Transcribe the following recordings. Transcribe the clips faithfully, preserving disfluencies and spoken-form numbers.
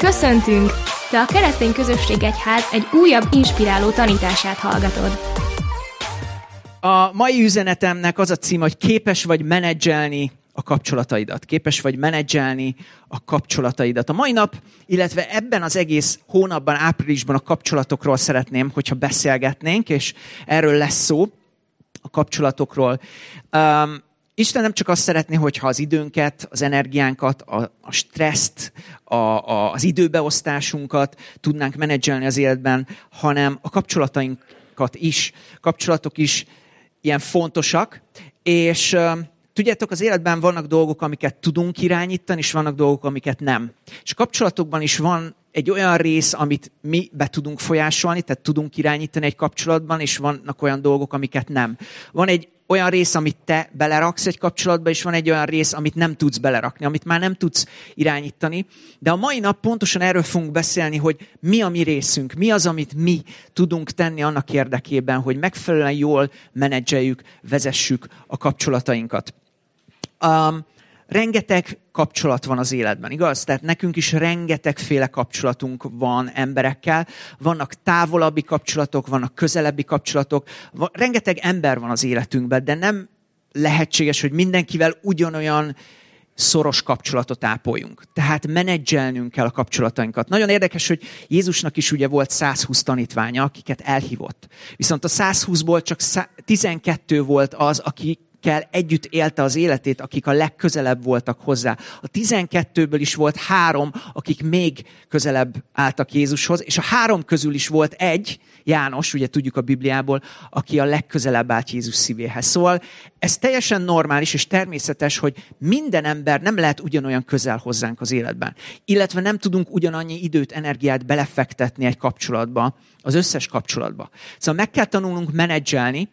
Köszöntünk! Te a Keresztény Közösség Egyház egy újabb inspiráló tanítását hallgatod. A mai üzenetemnek az a cím, hogy képes vagy menedzselni a kapcsolataidat. Képes vagy menedzselni a kapcsolataidat. A mai nap, illetve ebben az egész hónapban, áprilisban a kapcsolatokról szeretném, hogyha beszélgetnénk, és erről lesz szó, a kapcsolatokról. Um, Isten nem csak azt szeretné, hogyha az időnket, az energiánkat, a, a stresszt, a, a, az időbeosztásunkat tudnánk menedzselni az életben, hanem a kapcsolatainkat is. Kapcsolatok is ilyen fontosak, és uh, tudjátok, az életben vannak dolgok, amiket tudunk irányítani, és vannak dolgok, amiket nem. És a kapcsolatokban is van egy olyan rész, amit mi be tudunk folyásolni, tehát tudunk irányítani egy kapcsolatban, és vannak olyan dolgok, amiket nem. Van egy olyan rész, amit te beleraksz egy kapcsolatba, és van egy olyan rész, amit nem tudsz belerakni, amit már nem tudsz irányítani. De a mai nap pontosan erről fogunk beszélni, hogy mi a mi részünk, mi az, amit mi tudunk tenni annak érdekében, hogy megfelelően jól menedzseljük, vezessük a kapcsolatainkat. Um, rengeteg kapcsolat van az életben, igaz? Tehát nekünk is rengetegféle kapcsolatunk van emberekkel. Vannak távolabbi kapcsolatok, vannak közelebbi kapcsolatok. Van, rengeteg ember van az életünkben, de nem lehetséges, hogy mindenkivel ugyanolyan szoros kapcsolatot ápoljunk. Tehát menedzselnünk kell a kapcsolatainkat. Nagyon érdekes, hogy Jézusnak is ugye volt százhúsz tanítványa, akiket elhívott. Viszont a százhúszból csak tizenkettő volt az, aki kell együtt élte az életét, akik a legközelebb voltak hozzá. A tizenkettőből is volt három, akik még közelebb álltak Jézushoz, és a három közül is volt egy, János, ugye tudjuk a Bibliából, aki a legközelebb állt Jézus szívéhez. Szóval ez teljesen normális és természetes, hogy minden ember nem lehet ugyanolyan közel hozzánk az életben. Illetve nem tudunk ugyanannyi időt, energiát belefektetni egy kapcsolatba, az összes kapcsolatba. Szóval meg kell tanulnunk menedzselni,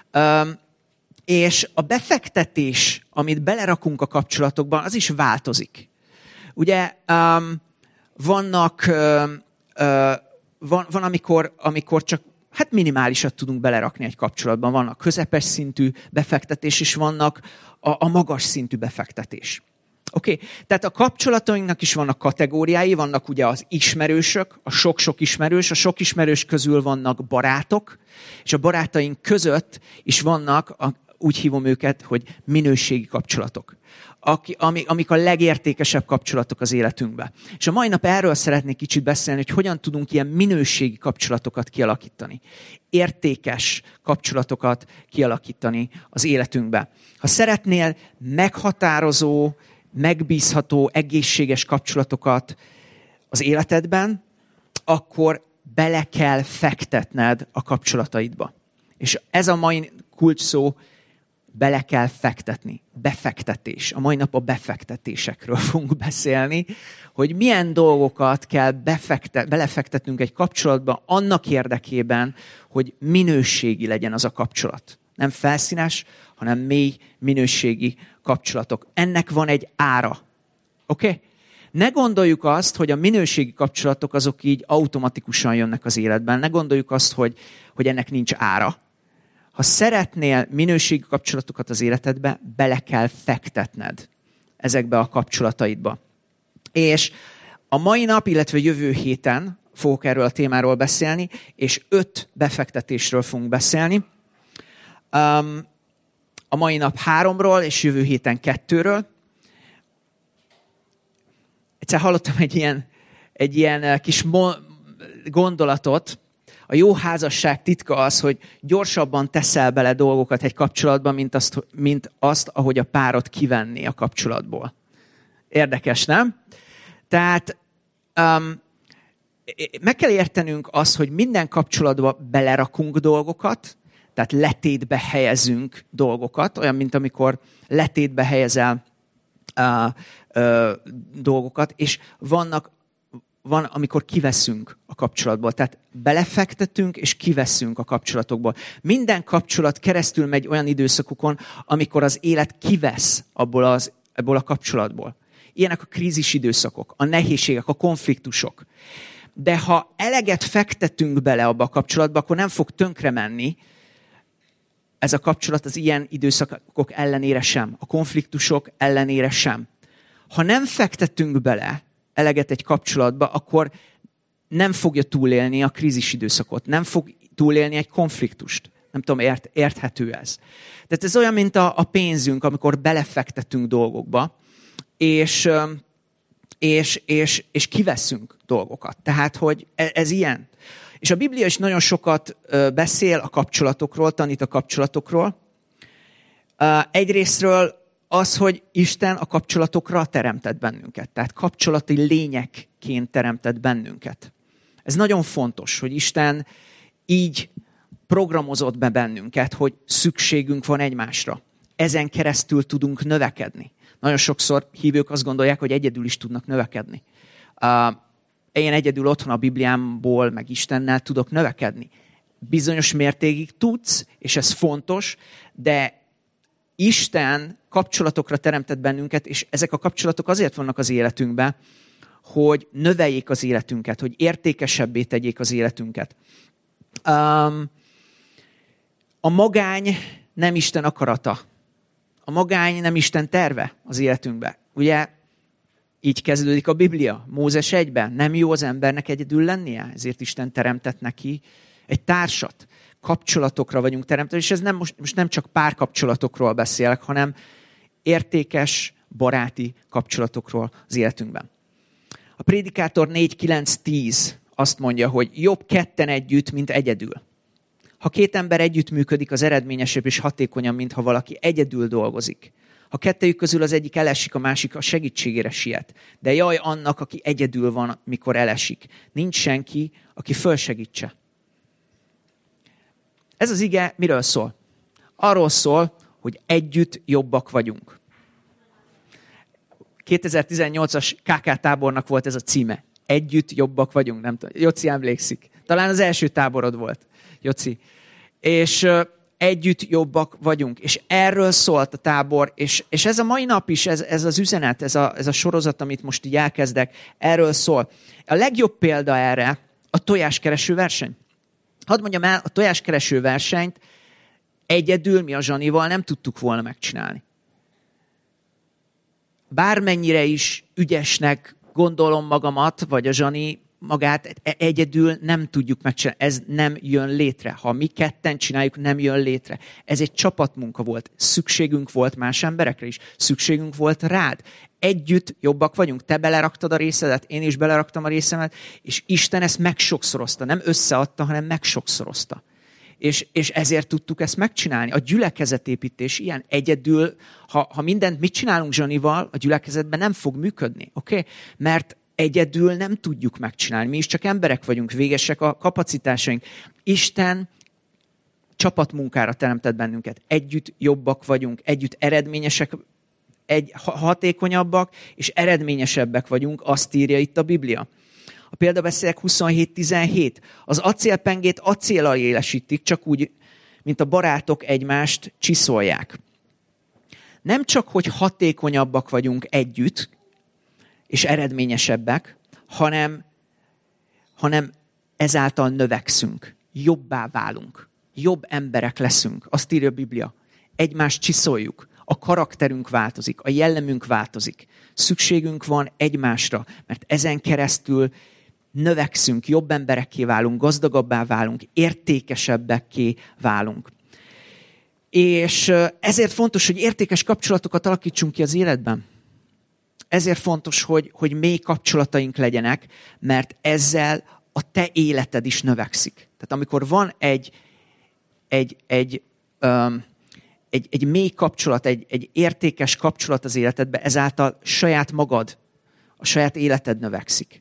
és a befektetés, amit belerakunk a kapcsolatokban, az is változik. Ugye um, vannak, uh, uh, van, van amikor, amikor csak hát minimálisat tudunk belerakni egy kapcsolatban. Vannak közepes szintű befektetés, és vannak a, a magas szintű befektetés. Oké, okay? Tehát a kapcsolatainknak is vannak kategóriái, vannak ugye az ismerősök, a sok-sok ismerős, a sok ismerős közül vannak barátok, és a barátaink között is vannak a úgy hívom őket, hogy minőségi kapcsolatok, Aki, ami, amik a legértékesebb kapcsolatok az életünkben. És a mai nap erről szeretnék kicsit beszélni, hogy hogyan tudunk ilyen minőségi kapcsolatokat kialakítani. Értékes kapcsolatokat kialakítani az életünkben. Ha szeretnél meghatározó, megbízható, egészséges kapcsolatokat az életedben, akkor bele kell fektetned a kapcsolataidba. És ez a mai kulcs szó, bele kell fektetni. Befektetés. A mai nap a befektetésekről fogunk beszélni, hogy milyen dolgokat kell befektet, belefektetnünk egy kapcsolatba annak érdekében, hogy minőségi legyen az a kapcsolat. Nem felszínes, hanem mély minőségi kapcsolatok. Ennek van egy ára. Oké? Okay? Ne gondoljuk azt, hogy a minőségi kapcsolatok azok így automatikusan jönnek az életben. Ne gondoljuk azt, hogy, hogy ennek nincs ára. Ha szeretnél minőségi kapcsolatokat az életedbe, bele kell fektetned ezekbe a kapcsolataidba. És a mai nap, illetve jövő héten fogok erről a témáról beszélni, és öt befektetésről fogunk beszélni. Um, a mai nap háromról, és jövő héten kettőről. Egyszer hallottam egy ilyen, egy ilyen kis mo- gondolatot. A jó házasság titka az, hogy gyorsabban teszel bele dolgokat egy kapcsolatban, mint azt, mint azt, ahogy a párod kivenné a kapcsolatból. Érdekes, nem? Tehát um, meg kell értenünk azt, hogy minden kapcsolatba belerakunk dolgokat, tehát letétbe helyezünk dolgokat, olyan, mint amikor letétbe helyezel uh, uh, dolgokat, és vannak Van, amikor kiveszünk a kapcsolatból. Tehát belefektetünk, és kiveszünk a kapcsolatokból. Minden kapcsolat keresztül megy olyan időszakokon, amikor az élet kivesz abból, az, abból a kapcsolatból. Ilyenek a krízis időszakok, a nehézségek, a konfliktusok. De ha eleget fektetünk bele abba a kapcsolatba, akkor nem fog tönkre menni ez a kapcsolat az ilyen időszakok ellenére sem, a konfliktusok ellenére sem. Ha nem fektetünk bele, eleget egy kapcsolatba, akkor nem fogja túlélni a krízis időszakot, nem fog túlélni egy konfliktust. Nem tudom, ért, érthető ez. Tehát ez olyan, mint a, a pénzünk, amikor belefektetünk dolgokba, és, és, és, és kiveszünk dolgokat. Tehát, hogy ez, ez ilyen. És a Biblia is nagyon sokat beszél a kapcsolatokról, tanít a kapcsolatokról. Egyrésztről az, hogy Isten a kapcsolatokra teremtett bennünket. Tehát kapcsolati lényekként teremtett bennünket. Ez nagyon fontos, hogy Isten így programozott be bennünket, hogy szükségünk van egymásra. Ezen keresztül tudunk növekedni. Nagyon sokszor hívők azt gondolják, hogy egyedül is tudnak növekedni. Uh, én egyedül otthon a Bibliámból, meg Istennel tudok növekedni. Bizonyos mértékig tudsz, és ez fontos, de Isten kapcsolatokra teremtett bennünket, és ezek a kapcsolatok azért vannak az életünkben, hogy növeljék az életünket, hogy értékesebbé tegyék az életünket. Um, a magány nem Isten akarata. A magány nem Isten terve az életünkben. Ugye így kezdődik a Biblia. Mózes egyben. Nem jó az embernek egyedül lennie, ezért Isten teremtett neki egy társat. Kapcsolatokra vagyunk teremtve, és ez nem, most, most nem csak párkapcsolatokról beszélek, hanem értékes, baráti kapcsolatokról az életünkben. A Prédikátor négy kilenc tíz azt mondja, hogy jobb ketten együtt, mint egyedül. Ha két ember együtt működik, az eredményesebb és hatékonyabb, mint ha valaki egyedül dolgozik. Ha kettejük közül az egyik elesik, a másik a segítségére siet. De jaj annak, aki egyedül van, mikor elesik. Nincs senki, aki fölsegítse. Ez az ige miről szól? Arról szól, hogy együtt jobbak vagyunk. kétezer-tizennyolcas ká ká tábornak volt ez a címe. Együtt jobbak vagyunk, nem tudom. Joci emlékszik. Talán az első táborod volt, Joci. És uh, együtt jobbak vagyunk. És erről szólt a tábor, és, és ez a mai nap is, ez, ez az üzenet, ez a, ez a sorozat, amit most így elkezdek, erről szól. A legjobb példa erre a tojáskereső verseny. Hadd mondjam el, a tojáskereső versenyt egyedül mi a Zsanival nem tudtuk volna megcsinálni. Bármennyire is ügyesnek gondolom magamat, vagy a Zsani magát, egyedül nem tudjuk megcsinálni. Ez nem jön létre. Ha mi ketten csináljuk, nem jön létre. Ez egy csapatmunka volt. Szükségünk volt más emberekre is. Szükségünk volt rád. Együtt jobbak vagyunk. Te beleraktad a részedet, én is beleraktam a részemet, és Isten ezt megsokszorozta. Nem összeadta, hanem megsokszorozta. És, és ezért tudtuk ezt megcsinálni. A gyülekezetépítés ilyen egyedül, ha, ha mindent mit csinálunk Zsanival, a gyülekezetben nem fog működni. Oké? Okay? Mert egyedül nem tudjuk megcsinálni. Mi is csak emberek vagyunk, végesek a kapacitásaink. Isten csapatmunkára teremtett bennünket. Együtt jobbak vagyunk, együtt eredményesek, egy, hatékonyabbak és eredményesebbek vagyunk, azt írja itt a Biblia. A példabeszédek huszonhét tizenhét. Az acélpengét acéllal élesítik, csak úgy, mint a barátok egymást csiszolják. Nem csak, hogy hatékonyabbak vagyunk együtt, és eredményesebbek, hanem, hanem ezáltal növekszünk, jobbá válunk, jobb emberek leszünk. Azt írja a Biblia. Egymást csiszoljuk, a karakterünk változik, a jellemünk változik. Szükségünk van egymásra, mert ezen keresztül növekszünk, jobb emberekké válunk, gazdagabbá válunk, értékesebbekké válunk. És ezért fontos, hogy értékes kapcsolatokat alakítsunk ki az életben. Ezért fontos, hogy, hogy mély kapcsolataink legyenek, mert ezzel a te életed is növekszik. Tehát amikor van egy, egy, egy, um, egy, egy mély kapcsolat, egy, egy értékes kapcsolat az életedben, ezáltal saját magad, a saját életed növekszik.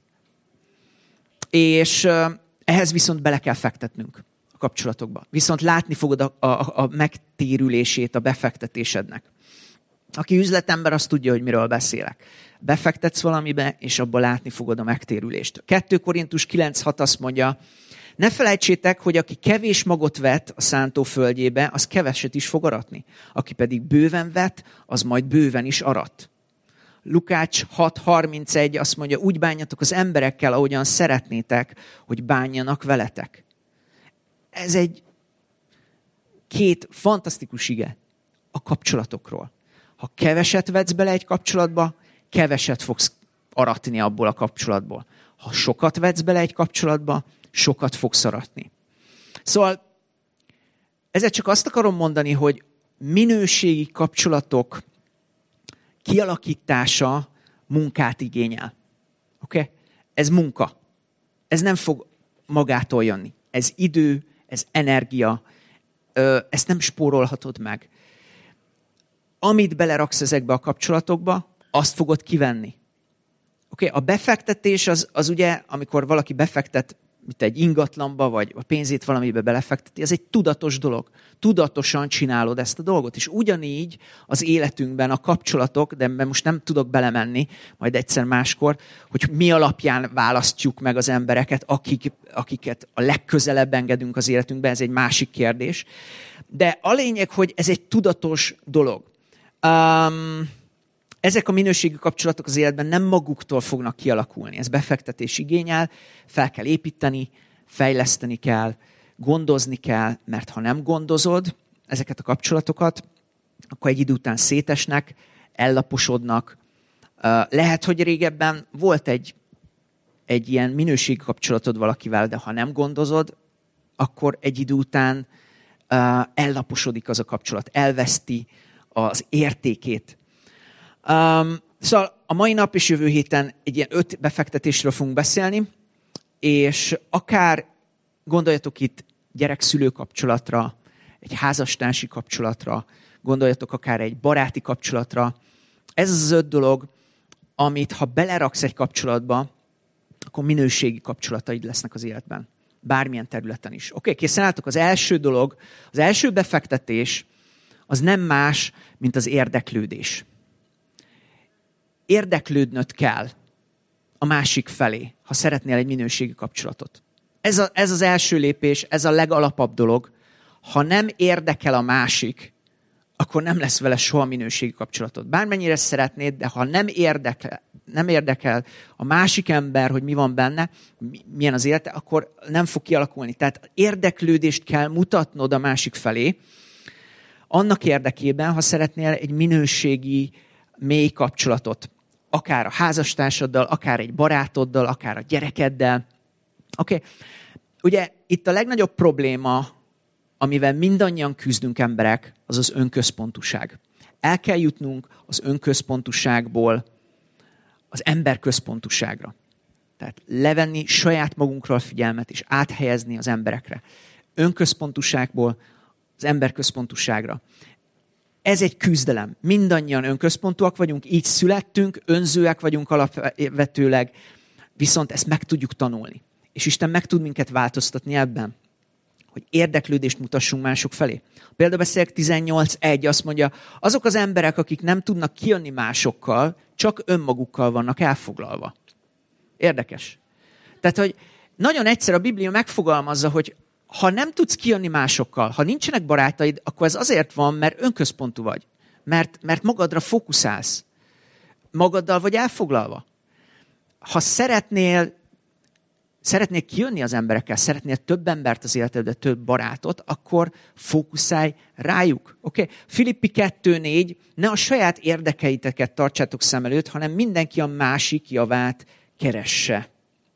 És uh, ehhez viszont bele kell fektetnünk a kapcsolatokba. Viszont látni fogod a, a, a megtérülését a befektetésednek. Aki üzletember, azt tudja, hogy miről beszélek. Befektetsz valamibe, és abban látni fogod a megtérülést. kettő Korintus kilenc hat azt mondja, ne felejtsétek, hogy aki kevés magot vet a szántóföldjébe, az keveset is fog aratni. Aki pedig bőven vet, az majd bőven is arat. Lukács hat harmincegy azt mondja, úgy bánjatok az emberekkel, ahogyan szeretnétek, hogy bánjanak veletek. Ez egy két fantasztikus ige a kapcsolatokról. Ha keveset vetsz bele egy kapcsolatba, keveset fogsz aratni abból a kapcsolatból. Ha sokat vetsz bele egy kapcsolatba, sokat fogsz aratni. Szóval ezzel csak azt akarom mondani, hogy minőségi kapcsolatok kialakítása munkát igényel. Oké? Okay? Ez munka. Ez nem fog magától jönni. Ez idő, ez energia. Ezt nem spórolhatod meg. Amit beleraksz ezekbe a kapcsolatokba, azt fogod kivenni. Oké? Okay? A befektetés az, az ugye, amikor valaki befektet, mint egy ingatlanba, vagy a pénzét valamibe belefekteti, ez egy tudatos dolog. Tudatosan csinálod ezt a dolgot. És ugyanígy az életünkben a kapcsolatok, de most nem tudok belemenni, majd egyszer máskor, hogy mi alapján választjuk meg az embereket, akik, akiket a legközelebb engedünk az életünkbe, ez egy másik kérdés. De a lényeg, hogy ez egy tudatos dolog. Um, Ezek a minőségi kapcsolatok az életben nem maguktól fognak kialakulni. Ez befektetés igényel, fel kell építeni, fejleszteni kell, gondozni kell, mert ha nem gondozod ezeket a kapcsolatokat, akkor egy idő után szétesnek, ellaposodnak. Lehet, hogy régebben volt egy, egy ilyen minőségi kapcsolatod valakivel, de ha nem gondozod, akkor egy idő után ellaposodik az a kapcsolat, elveszti az értékét. Um, szóval a mai nap és jövő héten egy ilyen öt befektetésről fogunk beszélni, és akár gondoljatok itt gyerek-szülő kapcsolatra, egy házastársi kapcsolatra, gondoljatok akár egy baráti kapcsolatra. Ez az öt dolog, amit ha beleraksz egy kapcsolatba, akkor minőségi kapcsolataid lesznek az életben. Bármilyen területen is. Oké, okay, készen álltok? Az első dolog, az első befektetés, az nem más, mint az érdeklődés. Érdeklődnöd kell a másik felé, ha szeretnél egy minőségi kapcsolatot. Ez, a, ez az első lépés, ez a legalapabb dolog. Ha nem érdekel a másik, akkor nem lesz vele soha minőségi kapcsolatod. Bármennyire szeretnéd, de ha nem érdekel, nem érdekel a másik ember, hogy mi van benne, milyen az élete, akkor nem fog kialakulni. Tehát érdeklődést kell mutatnod a másik felé, annak érdekében, ha szeretnél egy minőségi, mély kapcsolatot. Akár a házastársaddal, akár egy barátoddal, akár a gyerekeddel. Oké. Okay. Ugye itt a legnagyobb probléma, amivel mindannyian küzdünk emberek, az az önközpontúság. El kell jutnunk az önközpontúságból az emberközpontúságra. Tehát levenni saját magunkról a figyelmet és áthelyezni az emberekre. Önközpontúságból az emberközpontúságra. Ez egy küzdelem. Mindannyian önközpontúak vagyunk, így születtünk, önzőek vagyunk alapvetőleg, viszont ezt meg tudjuk tanulni. És Isten meg tud minket változtatni ebben, hogy érdeklődést mutassunk mások felé. A Példabeszédek tizennyolc egy azt mondja, azok az emberek, akik nem tudnak kijönni másokkal, csak önmagukkal vannak elfoglalva. Érdekes. Tehát, hogy nagyon egyszer a Biblia megfogalmazza, hogy ha nem tudsz kijönni másokkal, ha nincsenek barátaid, akkor ez azért van, mert önközpontú vagy. Mert, mert magadra fókuszálsz. Magaddal vagy elfoglalva. Ha szeretnél, szeretnél kijönni az emberekkel, szeretnél több embert az életedbe, több barátot, akkor fókuszálj rájuk. Okay? Filippi kettő négy, ne a saját érdekeiteket tartsátok szem előtt, hanem mindenki a másik javát keresse.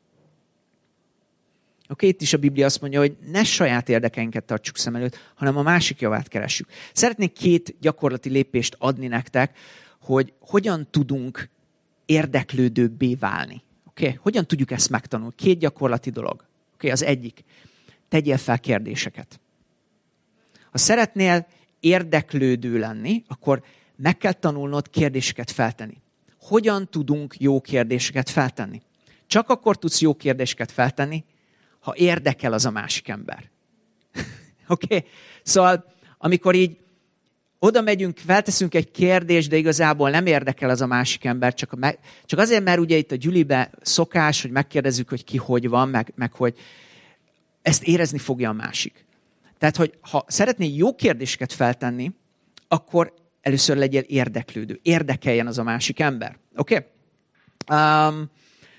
Oké, okay, itt is a Biblia azt mondja, hogy ne saját érdekeinket tartsuk szem előtt, hanem a másik javát keressük. Szeretnék két gyakorlati lépést adni nektek, hogy hogyan tudunk érdeklődőbbé válni. Oké, okay? Hogyan tudjuk ezt megtanulni? Két gyakorlati dolog. Oké, okay, az egyik. Tegyél fel kérdéseket. Ha szeretnél érdeklődő lenni, akkor meg kell tanulnod kérdéseket feltenni. Hogyan tudunk jó kérdéseket feltenni? Csak akkor tudsz jó kérdéseket feltenni, ha érdekel az a másik ember. Oké? Okay? Szóval, amikor így oda megyünk, felteszünk egy kérdést, de igazából nem érdekel az a másik ember, csak, a me- csak azért, mert ugye itt a gyülibe szokás, hogy megkérdezzük, hogy ki hogy van, meg, meg hogy ezt érezni fogja a másik. Tehát, hogy ha szeretnél jó kérdéseket feltenni, akkor először legyél érdeklődő. Érdekeljen az a másik ember. Oké? Okay? Um,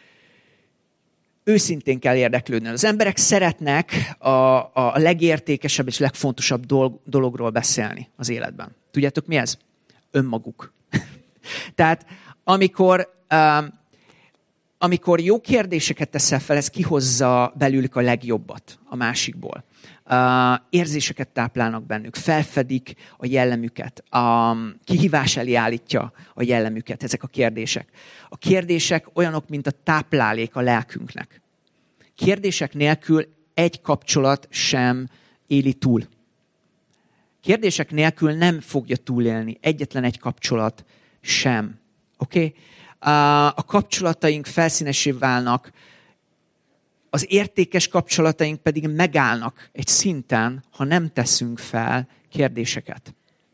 Őszintén kell érdeklődni. Az emberek szeretnek a, a legértékesebb és legfontosabb dolog, dologról beszélni az életben. Tudjátok mi ez? Önmaguk. Tehát amikor, um, amikor jó kérdéseket teszel fel, ez kihozza belőlük a legjobbat a másikból. Uh, érzéseket táplálnak bennük, felfedik a jellemüket, a kihívás elé állítja a jellemüket, ezek a kérdések. A kérdések olyanok, mint a táplálék a lelkünknek. Kérdések nélkül egy kapcsolat sem éli túl. Kérdések nélkül nem fogja túlélni egyetlen egy kapcsolat sem. Oké? Okay? A kapcsolataink felszínesé válnak, az értékes kapcsolataink pedig megállnak egy szinten, ha nem teszünk fel kérdéseket.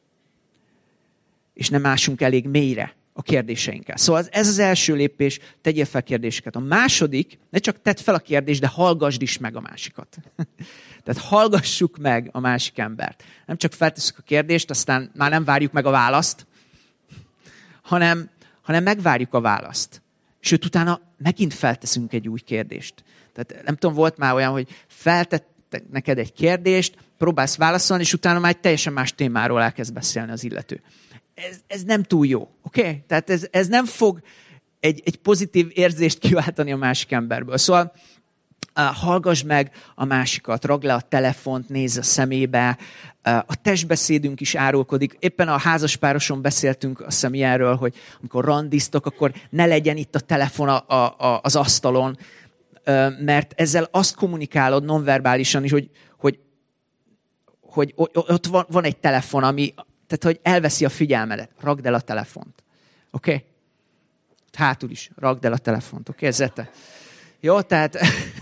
És nem ásunk elég mélyre a kérdéseinkkel. Szóval ez az első lépés, tegyél fel kérdéseket. A második, ne csak tedd fel a kérdést, de hallgassd is meg a másikat. Tehát hallgassuk meg a másik embert. Nem csak feltesszük a kérdést, aztán már nem várjuk meg a választ, hanem, hanem megvárjuk a választ. Sőt, utána megint felteszünk egy új kérdést. Tehát nem tudom, volt már olyan, hogy feltettek neked egy kérdést, próbálsz válaszolni, és utána már egy teljesen más témáról elkezd beszélni az illető. Ez, ez nem túl jó, oké? Okay? Tehát ez, ez nem fog egy, egy pozitív érzést kiváltani a másik emberből. Szóval uh, hallgass meg a másikat, ragd le a telefont, nézz a szemébe. Uh, a testbeszédünk is árulkodik. Éppen a házaspároson beszéltünk a személyről, hogy amikor randiztok, akkor ne legyen itt a telefon a, a, a, az asztalon, uh, mert ezzel azt kommunikálod nonverbálisan is, hogy, hogy, hogy ott van, van egy telefon, ami... Tehát, hogy elveszi a figyelmedet. Ragd el a telefont. Oké? Okay? Hátul is. Ragd el a telefont. Oké, okay? Zete? Jó, tehát...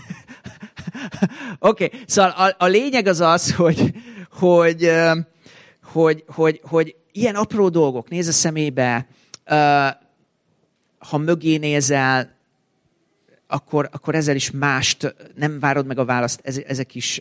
Oké, okay. Szóval a, a lényeg az az, hogy, hogy, hogy, hogy, hogy ilyen apró dolgok, nézz a szemébe, ha mögé nézel, akkor, akkor ezzel is mást, nem várod meg a választ, ezek is...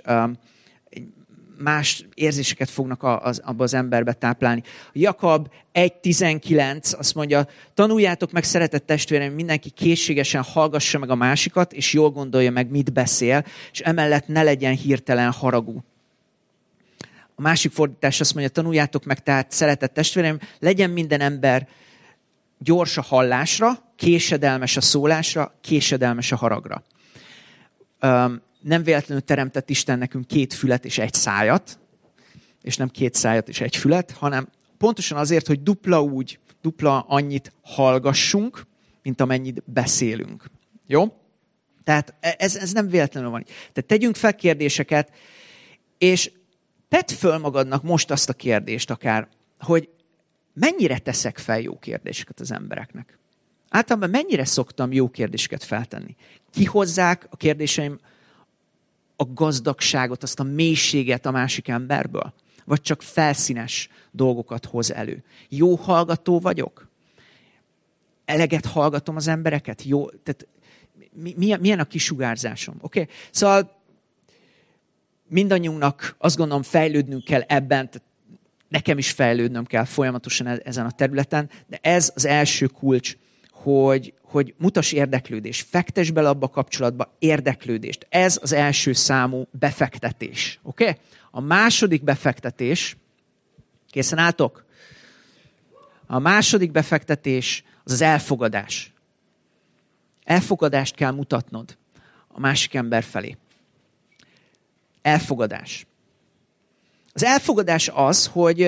más érzéseket fognak az, abba az emberbe táplálni. Jakab egy tizenkilenc azt mondja, tanuljátok meg, szeretett testvérem, mindenki készségesen hallgassa meg a másikat, és jól gondolja meg, mit beszél, és emellett ne legyen hirtelen haragú. A másik fordítás azt mondja, tanuljátok meg, tehát szeretett testvérem, legyen minden ember gyors a hallásra, késedelmes a szólásra, késedelmes a haragra. Um, Nem véletlenül teremtett Isten nekünk két fület és egy szájat, és nem két szájat és egy fület, hanem pontosan azért, hogy dupla úgy, dupla annyit hallgassunk, mint amennyit beszélünk. Jó? Tehát ez, ez nem véletlenül van. Tehát tegyünk fel kérdéseket, és tedd föl magadnak most azt a kérdést akár, hogy mennyire teszek fel jó kérdéseket az embereknek. Általában mennyire szoktam jó kérdéseket feltenni. Kihozzák a kérdéseim a gazdagságot, azt a mélységet a másik emberből? Vagy csak felszínes dolgokat hoz elő? Jó hallgató vagyok? Eleget hallgatom az embereket? Jó, tehát mi, milyen a kisugárzásom? Oké? Okay? Szóval mindannyiunknak azt gondolom fejlődnünk kell ebben, tehát nekem is fejlődnöm kell folyamatosan ezen a területen, de ez az első kulcs, hogy, hogy mutass érdeklődést, fektess bele abba a kapcsolatba érdeklődést. Ez az első számú befektetés. Oké? Okay? A második befektetés, készen álltok? A második befektetés az az elfogadás. Elfogadást kell mutatnod a másik ember felé. Elfogadás. Az elfogadás az, hogy,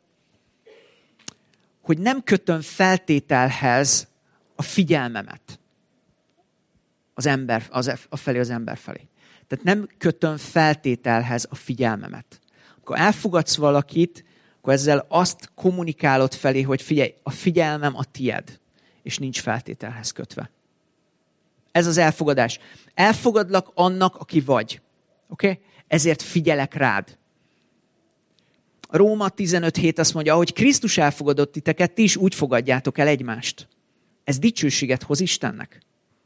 hogy nem kötöm feltételhez a figyelmemet az ember, az, a felé az ember felé. Tehát nem kötöm feltételhez a figyelmemet. Akkor elfogadsz valakit, akkor ezzel azt kommunikálod felé, hogy figyelj, a figyelmem a tied, és nincs feltételhez kötve. Ez az elfogadás. Elfogadlak annak, aki vagy. Oké? Okay? Ezért figyelek rád. Róma tizenöt hét azt mondja, ahogy Krisztus elfogadott titeket, ti is úgy fogadjátok el egymást. Ez dicsőséget hoz Istennek.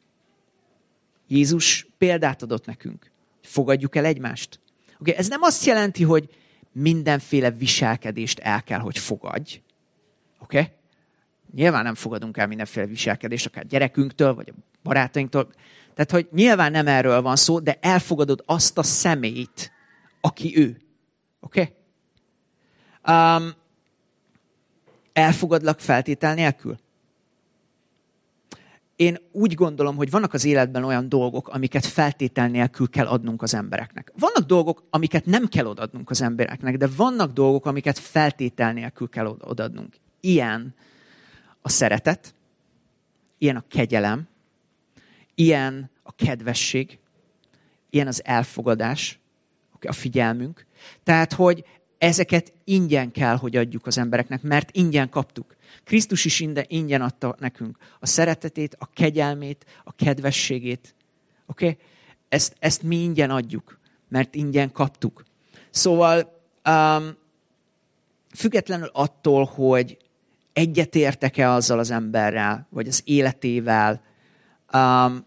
Jézus példát adott nekünk. Fogadjuk el egymást. Okay, ez nem azt jelenti, hogy mindenféle viselkedést el kell, hogy fogadj. Oké? Okay? Nyilván nem fogadunk el mindenféle viselkedést, akár gyerekünktől, vagy a barátainktól. Tehát, hogy nyilván nem erről van szó, de elfogadod azt a személyt, aki ő. Oké? Okay? Um, elfogadlak feltétel nélkül? én úgy gondolom, hogy vannak az életben olyan dolgok, amiket feltétel nélkül kell adnunk az embereknek. Vannak dolgok, amiket nem kell odaadnunk az embereknek, de vannak dolgok, amiket feltétel nélkül kell odaadnunk. Ilyen a szeretet, ilyen a kegyelem, ilyen a kedvesség, ilyen az elfogadás, a figyelmünk. Tehát, hogy ezeket ingyen kell, hogy adjuk az embereknek, mert ingyen kaptuk. Krisztus is ingyen adta nekünk a szeretetét, a kegyelmét, a kedvességét. Oké? Okay? Ezt, ezt mi ingyen adjuk, mert ingyen kaptuk. Szóval um, függetlenül attól, hogy egyetértek-e azzal az emberrel, vagy az életével, um,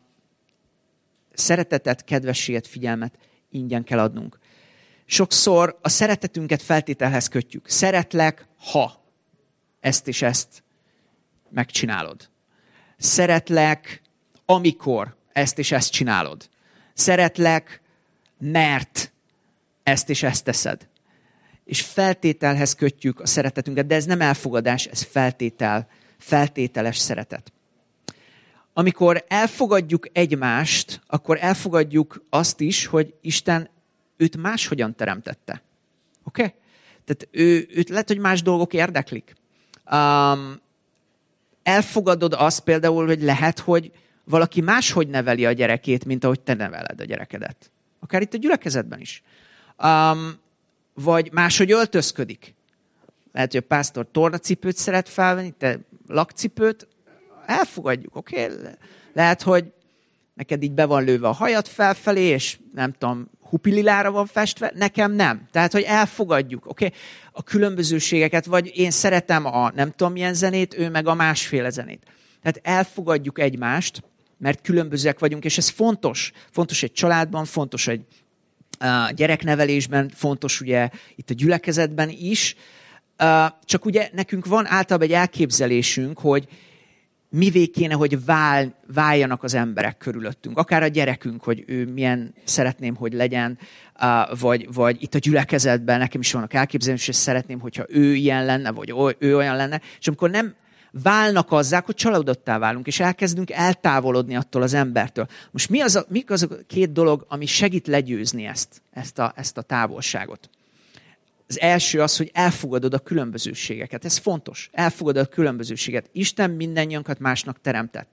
szeretetet, kedvességet, figyelmet ingyen kell adnunk. Sokszor a szeretetünket feltételhez kötjük. Szeretlek, ha ezt és ezt megcsinálod. Szeretlek, amikor ezt és ezt csinálod. Szeretlek, mert ezt és ezt teszed. És feltételhez kötjük a szeretetünket, de ez nem elfogadás, ez feltétel, feltételes szeretet. Amikor elfogadjuk egymást, akkor elfogadjuk azt is, hogy Isten őt máshogyan teremtette. Oké? Okay? Tehát ő, őt lehet, hogy más dolgok érdeklik. Um, elfogadod azt például, hogy lehet, hogy valaki máshogy neveli a gyerekét, mint ahogy te neveled a gyerekedet. Akár itt a gyülekezetben is. Um, vagy máshogy öltözködik. Lehet, hogy a pásztor tornacipőt szeret felvenni, te lakcipőt. Elfogadjuk, oké? Okay? Lehet, hogy neked így be van lőve a hajad felfelé, és nem tudom, hupililára van festve, nekem nem. Tehát, hogy elfogadjuk, oké? Okay? A különbözőségeket, vagy én szeretem a nem tudom milyen zenét, ő meg a másféle zenét. Tehát elfogadjuk egymást, mert különbözőek vagyunk, és ez fontos. Fontos egy családban, fontos egy uh, gyereknevelésben, fontos ugye itt a gyülekezetben is. Uh, csak ugye nekünk van általában egy elképzelésünk, hogy mivé kéne, hogy vál, váljanak az emberek körülöttünk. Akár a gyerekünk, hogy ő milyen szeretném, hogy legyen, vagy, vagy itt a gyülekezetben nekem is vannak elképzelés, és szeretném, hogyha ő ilyen lenne, vagy ő olyan lenne. És amikor nem válnak azzá, hogy csalódottá válunk, és elkezdünk eltávolodni attól az embertől. Most mi az a, mik az a két dolog, ami segít legyőzni ezt, ezt, a, ezt a távolságot? Az első az, hogy elfogadod a különbözőségeket. Ez fontos. Elfogadod a különbözőséget. Isten mindannyiunkat másnak teremtett.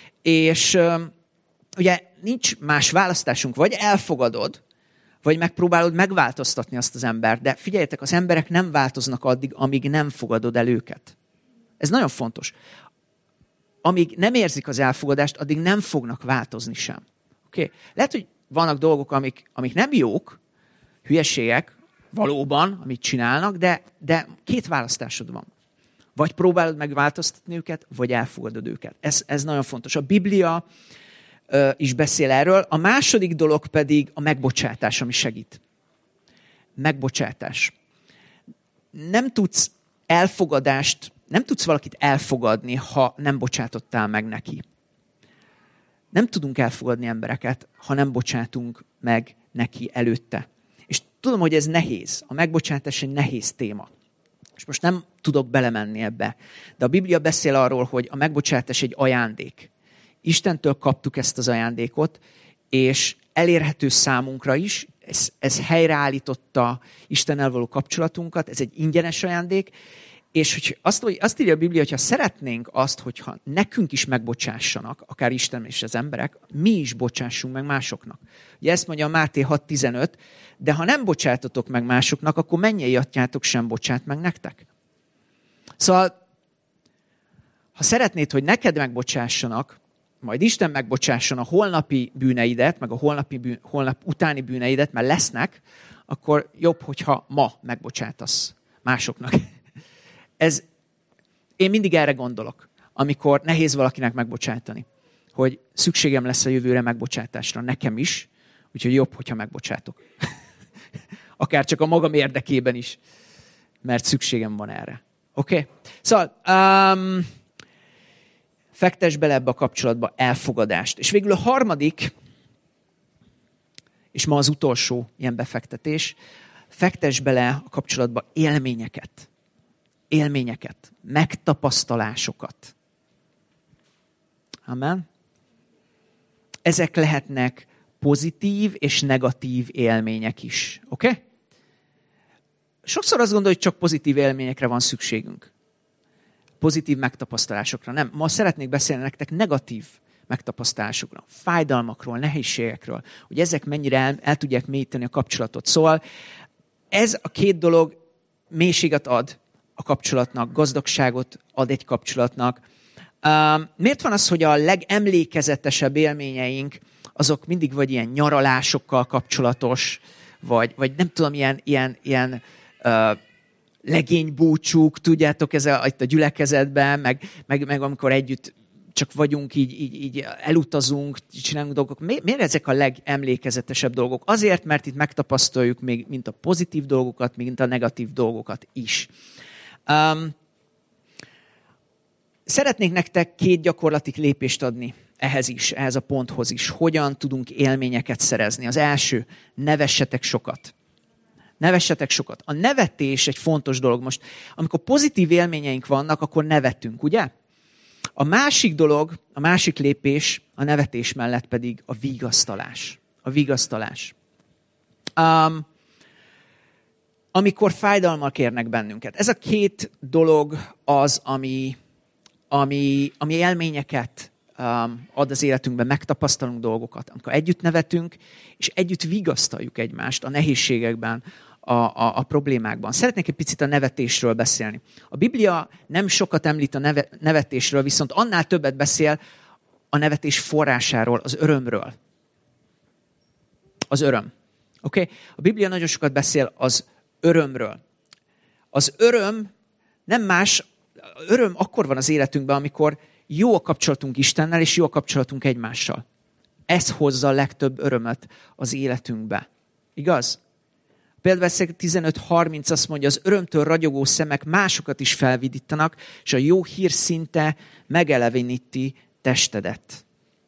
És ugye nincs más választásunk. Vagy elfogadod, vagy megpróbálod megváltoztatni azt az embert. De figyeljetek, az emberek nem változnak addig, amíg nem fogadod el őket. Ez nagyon fontos. Amíg nem érzik az elfogadást, addig nem fognak változni sem. Okay? Lehet, hogy vannak dolgok, amik, amik nem jók, hülyeségek, valóban, amit csinálnak, de, de két választásod van. Vagy próbálod megváltoztatni őket, vagy elfogadod őket. Ez, ez nagyon fontos. A Biblia uh, is beszél erről. A második dolog pedig a megbocsátás, ami segít. Megbocsátás. Nem tudsz elfogadást, nem tudsz valakit elfogadni, ha nem bocsátottál meg neki. Nem tudunk elfogadni embereket, ha nem bocsátunk meg neki előtte. És tudom, hogy ez nehéz. A megbocsátás egy nehéz téma. És most nem tudok belemenni ebbe. De a Biblia beszél arról, hogy a megbocsátás egy ajándék. Istentől kaptuk ezt az ajándékot, és elérhető számunkra is. Ez, ez helyreállította Istennel való kapcsolatunkat. Ez egy ingyenes ajándék. És hogy azt, azt írja a Biblia, hogyha szeretnénk azt, hogyha nekünk is megbocsássanak, akár Isten és az emberek, mi is bocsássunk meg másoknak. Ugye ezt mondja a Máté hat tizenöt, de ha nem bocsátotok meg másoknak, akkor mennyei atyátok sem bocsát meg nektek. Szóval, ha szeretnéd, hogy neked megbocsássanak, majd Isten megbocsásson a holnapi bűneidet, meg a holnapi bűn, holnap utáni bűneidet, mert lesznek, akkor jobb, hogyha ma megbocsátasz másoknak. Ez, én mindig erre gondolok, amikor nehéz valakinek megbocsátani, hogy szükségem lesz a jövőre megbocsátásra, nekem is, úgyhogy jobb, hogyha megbocsátok. Akár csak a magam érdekében is, mert szükségem van erre. Oké? Okay? Szóval, um, fektess bele ebbe a kapcsolatba elfogadást. És végül a harmadik, és ma az utolsó ilyen befektetés, fektess bele a kapcsolatba élményeket. Élményeket, megtapasztalásokat. Amen. Ezek lehetnek pozitív és negatív élmények is. Oké? Okay? Sokszor azt gondoljuk, hogy csak pozitív élményekre van szükségünk. Pozitív megtapasztalásokra. Nem. Ma szeretnék beszélni nektek negatív megtapasztalásokról, fájdalmakról, nehézségekről, hogy ezek mennyire el, el tudják mélyíteni a kapcsolatot. Szóval ez a két dolog mélységet ad a kapcsolatnak, gazdagságot ad egy kapcsolatnak. Uh, miért van az, hogy a legemlékezetesebb élményeink azok mindig vagy ilyen nyaralásokkal kapcsolatos, vagy, vagy nem tudom, ilyen, ilyen, ilyen uh, legénybúcsúk, tudjátok, ez a, itt a gyülekezetben, meg, meg, meg amikor együtt csak vagyunk, így, így, így elutazunk, csinálunk dolgok. Mi, miért ezek a legemlékezetesebb dolgok? Azért, mert itt megtapasztaljuk még mint a pozitív dolgokat, mint a negatív dolgokat is. Um, szeretnék nektek két gyakorlati lépést adni ehhez is, ehhez a ponthoz is. Hogyan tudunk élményeket szerezni? Az első, nevessetek sokat. Nevessetek sokat. A nevetés egy fontos dolog. Most, amikor pozitív élményeink vannak, akkor nevetünk, ugye? A másik dolog, a másik lépés a nevetés mellett pedig a vigasztalás. A vigasztalás. Um, amikor fájdalmak kérnek bennünket. Ez a két dolog az, ami, ami, ami élményeket um, ad az életünkben, megtapasztalunk dolgokat. Amikor együtt nevetünk, és együtt vigasztaljuk egymást a nehézségekben, A, a, a problémákban. Szeretnék egy picit a nevetésről beszélni. A Biblia nem sokat említ a neve, nevetésről, viszont annál többet beszél a nevetés forrásáról, az örömről. Az öröm. Oké? Okay? A Biblia nagyon sokat beszél az örömről. Az öröm nem más, öröm akkor van az életünkben, amikor jó a kapcsolatunk Istennel, és jó a kapcsolatunk egymással. Ez hozza a legtöbb örömet az életünkbe. Igaz? Például tizenöt harminc azt mondja, az örömtől ragyogó szemek másokat is felvidítanak, és a jó hír szinte megeleveníti testedet.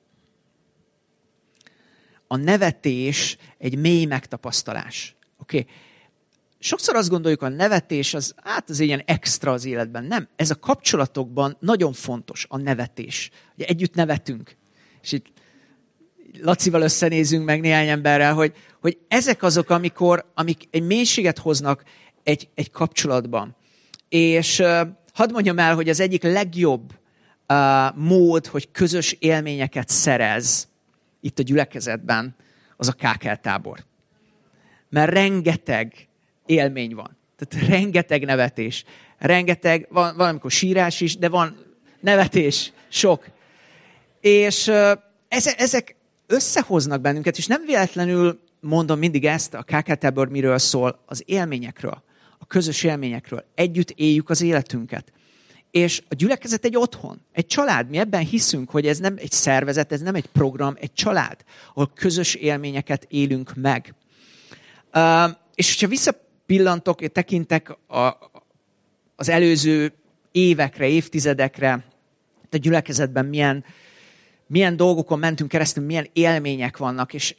A nevetés egy mély megtapasztalás. Okay. Sokszor azt gondoljuk, a nevetés az, hát az ilyen extra az életben. Nem, ez a kapcsolatokban nagyon fontos, a nevetés. Ugye együtt nevetünk. És itt Lacival összenézünk meg néhány emberrel, hogy, hogy ezek azok, amikor, amik egy mélységet hoznak egy, egy kapcsolatban. És uh, hadd mondjam el, hogy az egyik legjobb uh, mód, hogy közös élményeket szerez itt a gyülekezetben, az a ká ká el tábor. Mert rengeteg élmény van. Tehát rengeteg nevetés. Rengeteg, van valamikor sírás is, de van nevetés, sok. És uh, ezek összehoznak bennünket, és nem véletlenül mondom mindig ezt, a ká ká el tábor miről szól, az élményekről, a közös élményekről. Együtt éljük az életünket. És a gyülekezet egy otthon, egy család. Mi ebben hiszünk, hogy ez nem egy szervezet, ez nem egy program, egy család, ahol közös élményeket élünk meg. Uh, és hogyha visszapillantok, tekintek a, az előző évekre, évtizedekre, a gyülekezetben milyen milyen dolgokon mentünk keresztül, milyen élmények vannak, és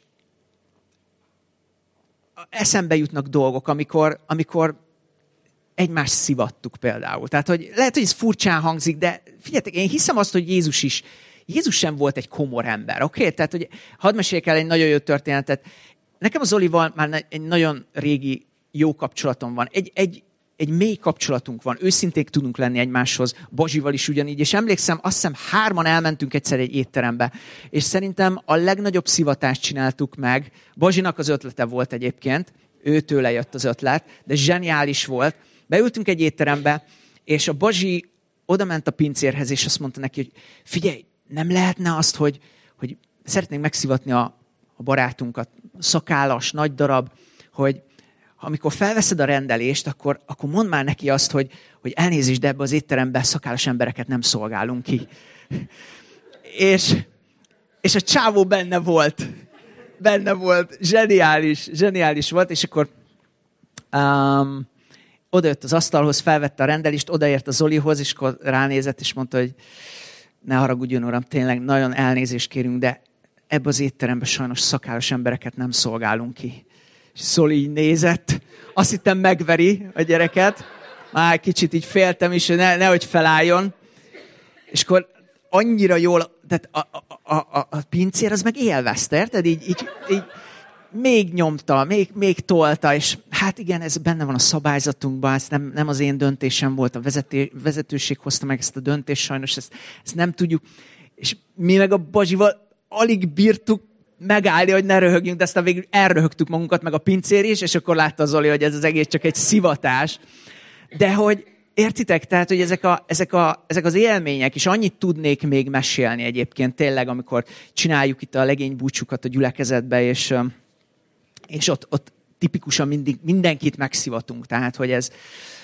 eszembe jutnak dolgok, amikor, amikor egymást szivattuk például. Tehát, hogy lehet, hogy ez furcsán hangzik, de figyeljetek, én hiszem azt, hogy Jézus is, Jézus sem volt egy komor ember, oké? Okay? Tehát, hogy hadd meséljek el egy nagyon jó történetet. Nekem az Zolival már egy nagyon régi jó kapcsolatom van. Egy, egy, egy mély kapcsolatunk van, őszinték tudunk lenni egymáshoz, Bazsival is ugyanígy, és emlékszem, azt hiszem hárman elmentünk egyszer egy étterembe, és szerintem a legnagyobb szivatást csináltuk meg. Bazsinak az ötlete volt egyébként, őtőle jött az ötlet, de zseniális volt. Beültünk egy étterembe, és a Bazsi odament a pincérhez, és azt mondta neki, hogy figyelj, nem lehetne azt, hogy, hogy szeretnénk megszivatni a, a barátunkat, szakállas, nagy darab, hogy amikor felveszed a rendelést, akkor, akkor mondd már neki azt, hogy, hogy elnézést, de ebbe az étterembe szakállas embereket nem szolgálunk ki. és, és a csávó benne volt. Benne volt. Zseniális. Zseniális volt. És akkor um, odajött az asztalhoz, felvette a rendelést, odaért a Zolihoz, és akkor ránézett, és mondta, hogy ne haragudjon, uram, tényleg nagyon elnézést kérünk, de ebbe az étterembe sajnos szakállas embereket nem szolgálunk ki. És Zoli így nézett, azt hittem megveri a gyereket, már kicsit így féltem is, hogy ne, nehogy felálljon. És akkor annyira jól tehát a, a, a, a pincér az meg élvezte, érted? Így, így, így még nyomta, még, még tolta, és hát igen, ez benne van a szabályzatunkban, ez nem, nem az én döntésem volt, a vezeté, vezetőség hozta meg ezt a döntést, sajnos ezt, ezt nem tudjuk. És mi meg a Bazsival alig bírtuk megállni, hogy ne röhögjünk, de aztán végül elröhögtük magunkat, meg a pincér is, és akkor látta Zoli, hogy ez az egész csak egy szivatás. De hogy értitek, tehát, hogy ezek, a, ezek, a, ezek az élmények, és annyit tudnék még mesélni egyébként tényleg, amikor csináljuk itt a legénybúcsúkat a gyülekezetbe, és, és ott, ott tipikusan mindig, mindenkit megszivatunk. Tehát, hogy ez...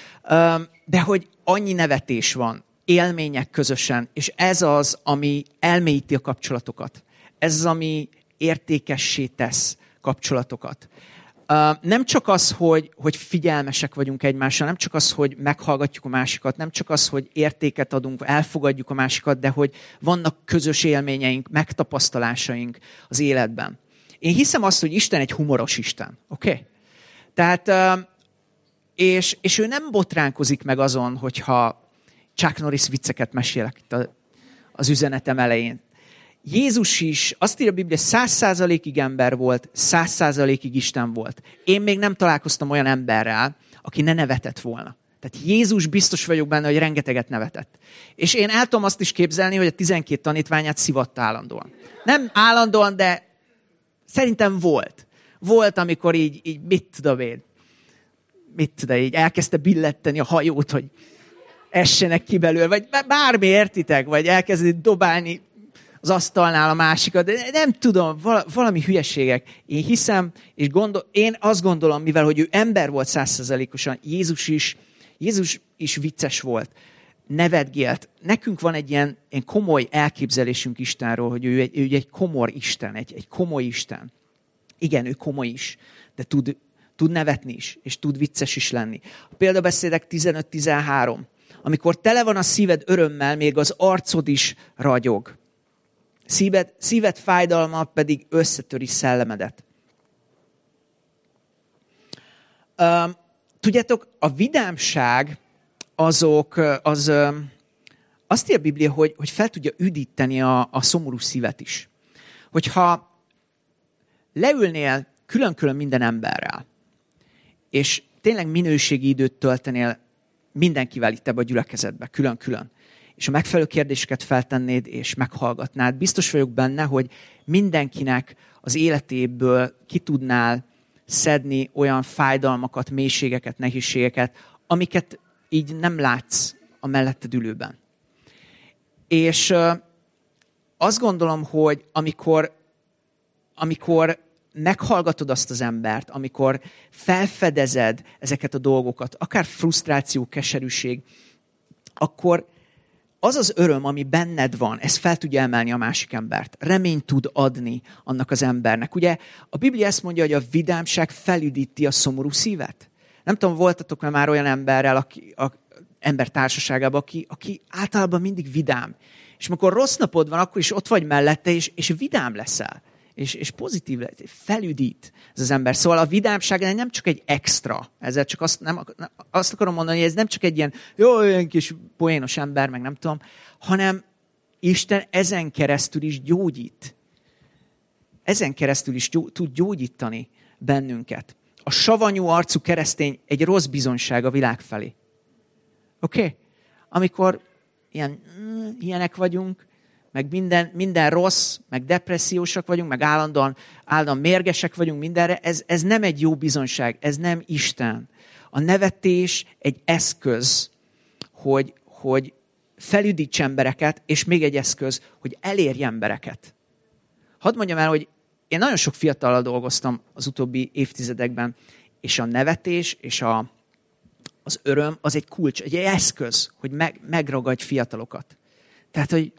De hogy annyi nevetés van, élmények közösen, és ez az, ami elmélyíti a kapcsolatokat. Ez az, ami értékessé tesz kapcsolatokat. Uh, nem csak az, hogy, hogy figyelmesek vagyunk egymással, nem csak az, hogy meghallgatjuk a másikat, nem csak az, hogy értéket adunk, elfogadjuk a másikat, de hogy vannak közös élményeink, megtapasztalásaink az életben. Én hiszem azt, hogy Isten egy humoros Isten. Oké? Okay? Tehát, uh, és, és ő nem botránkozik meg azon, hogyha Chuck Norris vicceket mesélek itt a, az üzenetem elején. Jézus is, azt írja a Biblia, száz százalékig ember volt, száz százalékig Isten volt. Én még nem találkoztam olyan emberrel, aki ne nevetett volna. Tehát Jézus biztos vagyok benne, hogy rengeteget nevetett. És én el tudom azt is képzelni, hogy a tizenkét tanítványát szivatta állandóan. Nem állandóan, de szerintem volt. Volt, amikor így, így mit tudom én, mit tudom, így elkezdte billetteni a hajót, hogy essenek ki belőle, vagy bármi, értitek, vagy elkezdett dobálni az asztalnál a másikat, de nem tudom, valami hülyeségek. Én hiszem, és gondol, én azt gondolom, mivel hogy ő ember volt száz százalékosan, Jézus is, Jézus is vicces volt, nevetgélt. Nekünk van egy ilyen, ilyen komoly elképzelésünk Istenről, hogy ő egy, ő egy komor Isten, egy, egy komoly Isten. Igen, ő komoly is, de tud, tud nevetni is, és tud vicces is lenni. A példabeszédek tizenöt tizenhárom. Amikor tele van a szíved örömmel, még az arcod is ragyog. Szíved, szíved fájdalma pedig összetöri szellemedet. Uh, tudjátok, a vidámság azok, az, uh, azt írja a Biblia, hogy, hogy fel tudja üdíteni a, a szomorú szívet is. Hogyha leülnél külön-külön minden emberrel, és tényleg minőségi időt töltenél mindenkivel itt ebbe a gyülekezetbe, külön-külön, és a megfelelő kérdéseket feltennéd, és meghallgatnád, biztos vagyok benne, hogy mindenkinek az életéből ki tudnál szedni olyan fájdalmakat, mélységeket, nehézségeket, amiket így nem látsz a melletted ülőben. És uh, azt gondolom, hogy amikor, amikor meghallgatod azt az embert, amikor felfedezed ezeket a dolgokat, akár frusztráció, keserűség, akkor az az öröm, ami benned van, ez fel tudja emelni a másik embert. Reményt tud adni annak az embernek. Ugye a Biblia ezt mondja, hogy a vidámság felüdíti a szomorú szívet. Nem tudom, voltatok már olyan emberrel, aki, a, ember társaságában, aki, aki általában mindig vidám. És amikor rossz napod van, akkor is ott vagy mellette, és, és vidám leszel. És, és pozitív, felüdít ez az ember. Szóval a vidámság nem csak egy extra. Ezzel csak azt, nem, azt akarom mondani, hogy ez nem csak egy ilyen jó, olyan kis poénos ember, meg nem tudom, hanem Isten ezen keresztül is gyógyít. Ezen keresztül is gyó, tud gyógyítani bennünket. A savanyú arcú keresztény egy rossz bizonyság a világ felé. Oké? Okay? Amikor ilyen, ilyenek vagyunk, meg minden, minden rossz, meg depressziósak vagyunk, meg állandóan, állandóan mérgesek vagyunk mindenre, ez, ez nem egy jó bizonyság, ez nem Isten. A nevetés egy eszköz, hogy, hogy felüdíts embereket, és még egy eszköz, hogy elérj embereket. Hadd mondjam el, hogy én nagyon sok fiatallal dolgoztam az utóbbi évtizedekben, és a nevetés és a, az öröm az egy kulcs, egy eszköz, hogy meg, megragadj fiatalokat. Tehát, hogy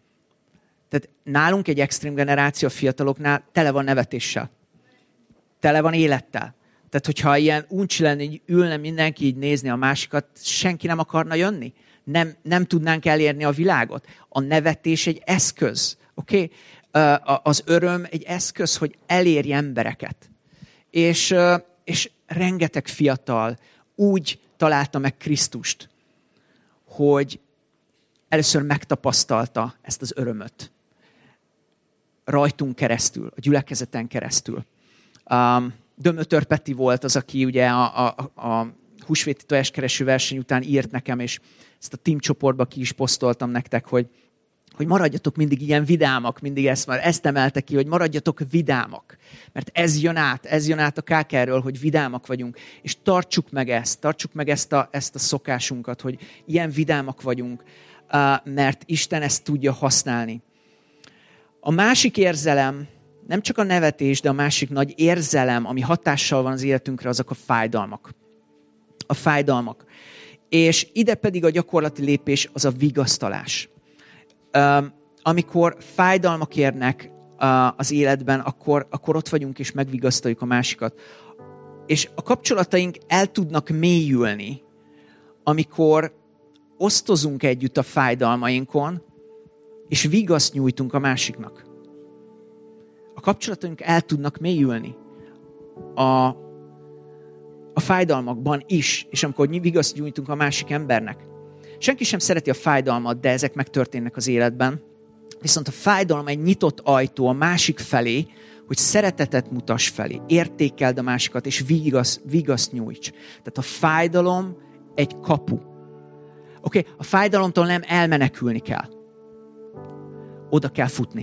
Tehát nálunk egy extrém generáció a fiataloknál tele van nevetéssel. Tele van élettel. Tehát, hogyha ilyen uncsi lenne, így ülne mindenki így nézni a másikat, senki nem akarna jönni. Nem, nem tudnánk elérni a világot. A nevetés egy eszköz. Oké? Okay? Az öröm egy eszköz, hogy elérj embereket. És, és rengeteg fiatal úgy találta meg Krisztust, hogy először megtapasztalta ezt az örömöt. rajtunk keresztül, a gyülekezeten keresztül. Um, Dömötör Peti volt az, aki ugye a, a, a húsvéti tojáskereső verseny után írt nekem, és ezt a team csoportba ki is posztoltam nektek, hogy, hogy maradjatok mindig ilyen vidámak, mindig ezt, már ezt emelte ki, hogy maradjatok vidámak. Mert ez jön át, ez jön át a ká ká-ről, hogy vidámak vagyunk, és tartsuk meg ezt, tartsuk meg ezt a, ezt a szokásunkat, hogy ilyen vidámak vagyunk, mert Isten ezt tudja használni. A másik érzelem, nem csak a nevetés, de a másik nagy érzelem, ami hatással van az életünkre, azok a fájdalmak. A fájdalmak. És ide pedig a gyakorlati lépés az a vigasztalás. Amikor fájdalmak érnek az életben, akkor, akkor ott vagyunk és megvigasztaljuk a másikat. És a kapcsolataink el tudnak mélyülni, amikor osztozunk együtt a fájdalmainkon, és vigaszt nyújtunk a másiknak. A kapcsolataink el tudnak mélyülni a, a fájdalmakban is, és amikor vigaszt nyújtunk a másik embernek. Senki sem szereti a fájdalmat, de ezek megtörténnek az életben. Viszont a fájdalom egy nyitott ajtó a másik felé, hogy szeretetet mutass felé, értékeld a másikat, és vigaszt, vigaszt nyújts. Tehát a fájdalom egy kapu. Oké, okay, a fájdalomtól nem elmenekülni kell. Oda kell futni.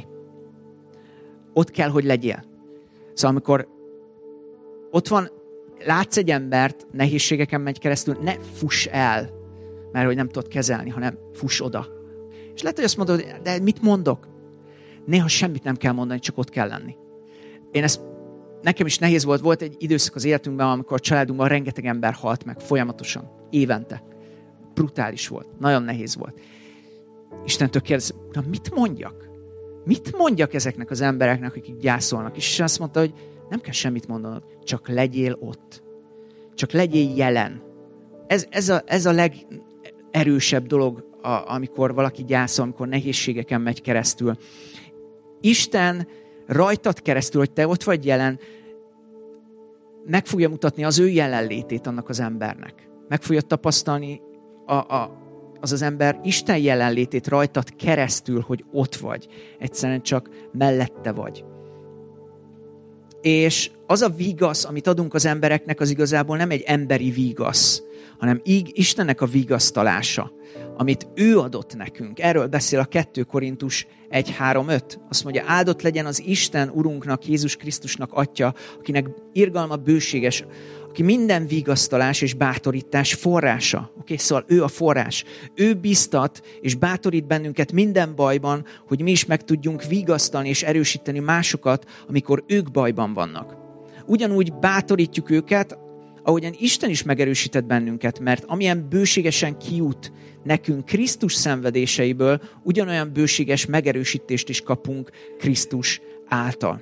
Ott kell, hogy legyél. Szóval amikor ott van, látsz egy embert, nehézségeken megy keresztül, ne fuss el, mert hogy nem tudod kezelni, hanem fuss oda. És lehet, hogy azt mondod, de mit mondok? Néha semmit nem kell mondani, csak ott kell lenni. Én ezt, nekem is nehéz volt, volt egy időszak az életünkben, amikor a családunkban rengeteg ember halt meg folyamatosan, évente. Brutális volt, nagyon nehéz volt. Istentől kérdezem, uram, mit mondjak? Mit mondjak ezeknek az embereknek, akik gyászolnak? És Isten azt mondta, hogy nem kell semmit mondanod, csak legyél ott. Csak legyél jelen. Ez, ez, a, ez a legerősebb dolog, a, amikor valaki gyászol, amikor nehézségeken megy keresztül. Isten rajtad keresztül, hogy te ott vagy jelen, meg fogja mutatni az ő jelenlétét annak az embernek. Meg fogja tapasztalni a, a, az az ember Isten jelenlétét rajtad keresztül, hogy ott vagy. Egyszerűen csak mellette vagy. És az a vigasz, amit adunk az embereknek, az igazából nem egy emberi vigasz, hanem így Istennek a vigasztalása, amit ő adott nekünk. Erről beszél a kettő Korintus egy három öt. Azt mondja, áldott legyen az Isten Urunknak, Jézus Krisztusnak Atya, akinek irgalma bőséges, aki minden vigasztalás és bátorítás forrása. Oké, okay? Szóval ő a forrás. Ő biztat és bátorít bennünket minden bajban, hogy mi is meg tudjunk vigasztalni és erősíteni másokat, amikor ők bajban vannak. Ugyanúgy bátorítjuk őket, ahogyan Isten is megerősített bennünket, mert amilyen bőségesen kijut nekünk Krisztus szenvedéseiből, ugyanolyan bőséges megerősítést is kapunk Krisztus által.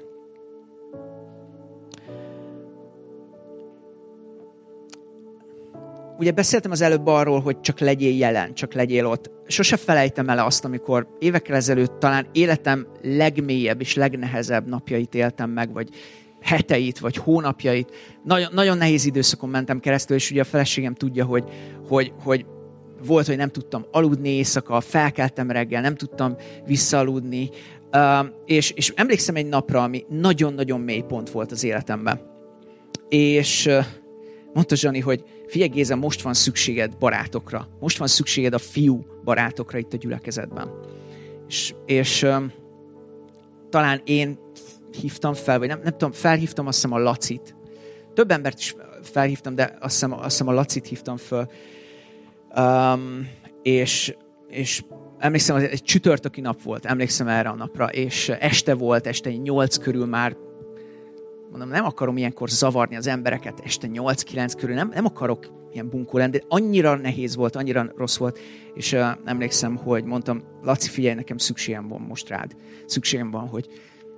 Ugye beszéltem az előbb arról, hogy csak legyél jelen, csak legyél ott. Sose felejtem el azt, amikor évekkel ezelőtt talán életem legmélyebb és legnehezebb napjait éltem meg, vagy heteit, vagy hónapjait. Nagyon, nagyon nehéz időszakon mentem keresztül, és ugye a feleségem tudja, hogy, hogy, hogy volt, hogy nem tudtam aludni éjszaka, felkeltem reggel, nem tudtam visszaaludni, uh, és, és emlékszem egy napra, ami nagyon-nagyon mély pont volt az életemben. És uh, mondta Zsani, hogy figyelj Géza, most van szükséged barátokra. Most van szükséged a fiú barátokra itt a gyülekezetben. És, és uh, talán én hívtam fel, vagy nem, nem tudom, felhívtam azt hiszem a Lacit. Több embert is felhívtam, de azt hiszem, azt hiszem a Lacit hívtam fel. Um, és, és emlékszem, egy csütörtöki nap volt, emlékszem erre a napra, és este volt, este nyolc körül már, mondom, nem akarom ilyenkor zavarni az embereket, este nyolc-kilenc körül, nem, nem akarok ilyen bunkó lenni, de annyira nehéz volt, annyira rossz volt, és uh, emlékszem, hogy mondtam, Laci, figyelj, nekem szükségem van most rád. Szükségem van, hogy,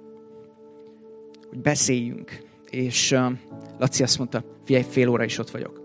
hogy beszéljünk. És uh, Laci azt mondta, figyelj, fél óra is ott vagyok.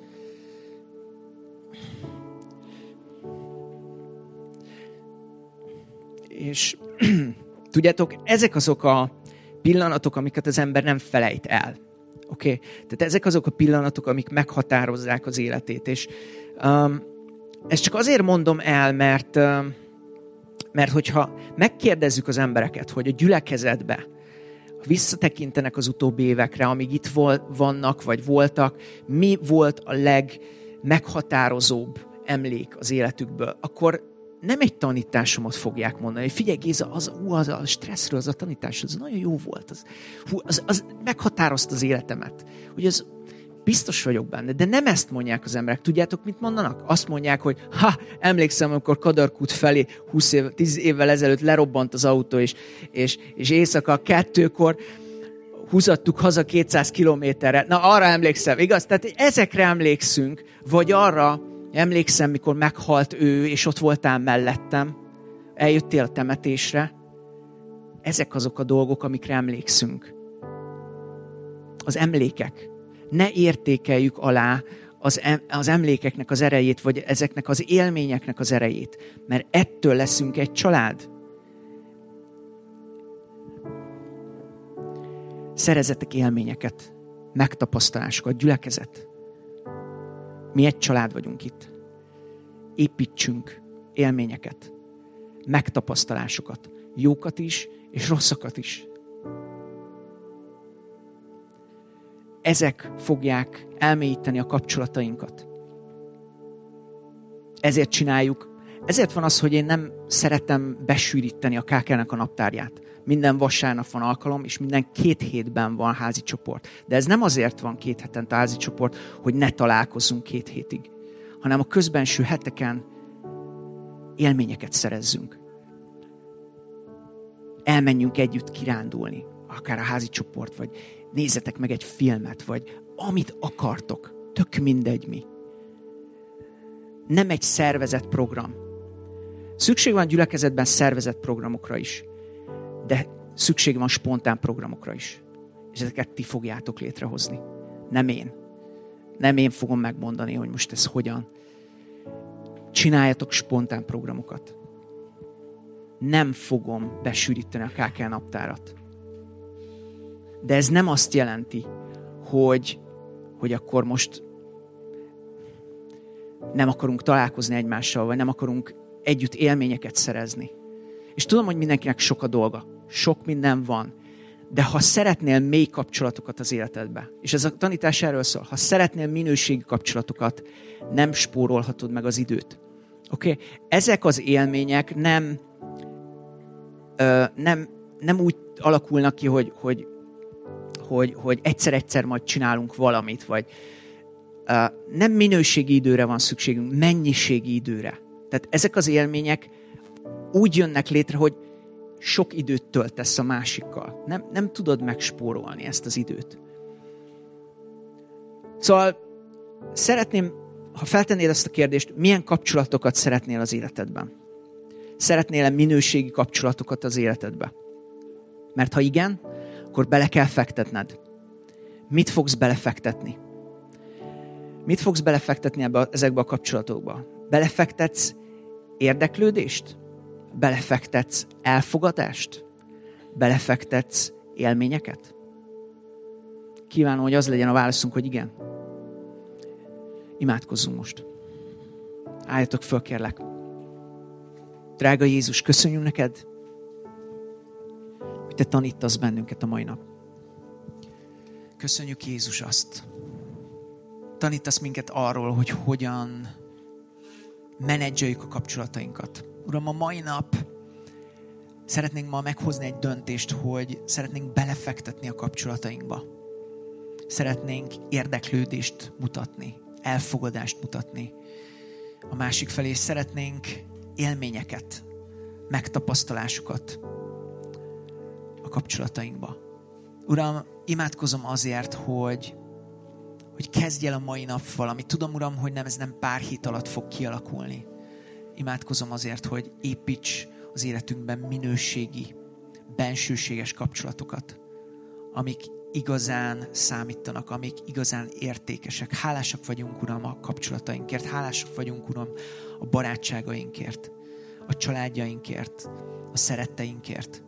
És tudjátok, ezek azok a pillanatok, amiket az ember nem felejt el. Oké? Okay? Tehát ezek azok a pillanatok, amik meghatározzák az életét. És um, ezt csak azért mondom el, mert, um, Mert hogyha megkérdezzük az embereket, hogy a gyülekezetbe visszatekintenek az utóbbi évekre, amíg itt vannak, vagy voltak, mi volt a legmeghatározóbb emlék az életükből, akkor nem egy tanításomat fogják mondani, hogy figyelj Géza, az, ú, az a stresszről, az a tanítás, az nagyon jó volt, az, hú, az, az meghatározta az életemet. Hogy az biztos vagyok benne, de nem ezt mondják az emberek. Tudjátok, mit mondanak? Azt mondják, hogy ha, emlékszem, amikor Kadarkút felé húsz év, tíz évvel ezelőtt lerobbant az autó, és, és, és éjszaka kettőkor húzattuk haza kétszáz kilométerre. Na, arra emlékszem, igaz? Tehát ezekre emlékszünk, vagy arra emlékszem, mikor meghalt ő, és ott voltál mellettem, eljöttél a temetésre. Ezek azok a dolgok, amikre emlékszünk. Az emlékek. Ne értékeljük alá az, em- az emlékeknek az erejét, vagy ezeknek az élményeknek az erejét, mert ettől leszünk egy család. Szerezzetek élményeket, megtapasztalásokat, gyülekezet. Mi egy család vagyunk itt. Építsünk élményeket, megtapasztalásokat, jókat is, és rosszakat is. Ezek fogják elmélyíteni a kapcsolatainkat. Ezért csináljuk. Ezért van az, hogy én nem szeretem besűríteni a ká ká-nek a naptárját. Minden vasárnap van alkalom, és minden két hétben van házi csoport. De ez nem azért van két hetente házi csoport, hogy ne találkozzunk két hétig, hanem a közbenső heteken élményeket szerezzünk. Elmenjünk együtt kirándulni, akár a házi csoport, vagy nézzetek meg egy filmet, vagy amit akartok. Tök mindegy mi. Nem egy szervezett program. Szükség van gyülekezetben szervezett programokra is, de szükség van spontán programokra is. És ezeket ti fogjátok létrehozni. Nem én. Nem én fogom megmondani, hogy most ez hogyan. Csináljatok spontán programokat. Nem fogom besűríteni a ká ká naptárat. De ez nem azt jelenti, hogy, hogy akkor most nem akarunk találkozni egymással, vagy nem akarunk együtt élményeket szerezni. És tudom, hogy mindenkinek sok a dolga. Sok minden van. De ha szeretnél mély kapcsolatokat az életedbe, és ez a tanítás erről szól, ha szeretnél minőségi kapcsolatokat, nem spórolhatod meg az időt. Oké? Okay? Ezek az élmények nem, ö, nem, nem úgy alakulnak ki, hogy, hogy, hogy, hogy egyszer-egyszer majd csinálunk valamit, vagy ö, nem minőségi időre van szükségünk, mennyiségi időre. Tehát ezek az élmények úgy jönnek létre, hogy sok időt töltesz a másikkal. Nem, nem tudod megspórolni ezt az időt. Szóval szeretném, ha feltennéd ezt a kérdést, milyen kapcsolatokat szeretnél az életedben? Szeretnél-e minőségi kapcsolatokat az életedbe? Mert ha igen, akkor bele kell fektetned. Mit fogsz belefektetni? Mit fogsz belefektetni ebbe, ezekbe a kapcsolatokba? Belefektetsz érdeklődést? Belefektetsz elfogadást? Belefektetsz élményeket? Kívánom, hogy az legyen a válaszunk, hogy igen. Imádkozzunk most. Álljatok föl, kérlek. Drága Jézus, köszönjük neked, hogy te tanítasz bennünket a mai nap. Köszönjük, Jézus, azt. Tanítasz minket arról, hogy hogyan menedzseljük a kapcsolatainkat. Uram, a mai nap szeretnénk ma meghozni egy döntést, hogy szeretnénk belefektetni a kapcsolatainkba. Szeretnénk érdeklődést mutatni, elfogadást mutatni a másik felé, és szeretnénk élményeket, megtapasztalásokat a kapcsolatainkba. Uram, imádkozom azért, hogy, hogy kezdj el a mai nap valami. Tudom, Uram, hogy nem, ez nem pár hét alatt fog kialakulni. Imádkozom azért, hogy építs az életünkben minőségi, bensőséges kapcsolatokat, amik igazán számítanak, amik igazán értékesek. Hálásak vagyunk, Uram, a kapcsolatainkért, hálásak vagyunk, Uram, a barátságainkért, a családjainkért, a szeretteinkért.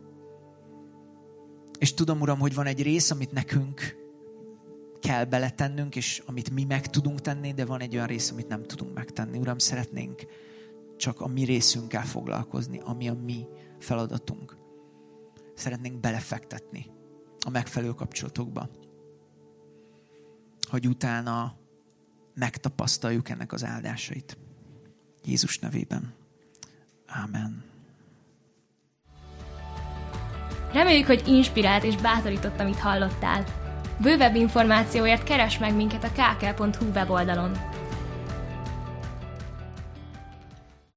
És tudom, Uram, hogy van egy rész, amit nekünk kell beletennünk, és amit mi meg tudunk tenni, de van egy olyan rész, amit nem tudunk megtenni. Uram, szeretnénk csak a mi részünkkel foglalkozni, ami a mi feladatunk. Szeretnénk belefektetni a megfelelő kapcsolatokba, hogy utána megtapasztaljuk ennek az áldásait. Jézus nevében. Ámen. Reméljük, hogy inspirált és bátorított, amit hallottál. Bővebb információért keresd meg minket a kákel pont hu weboldalon.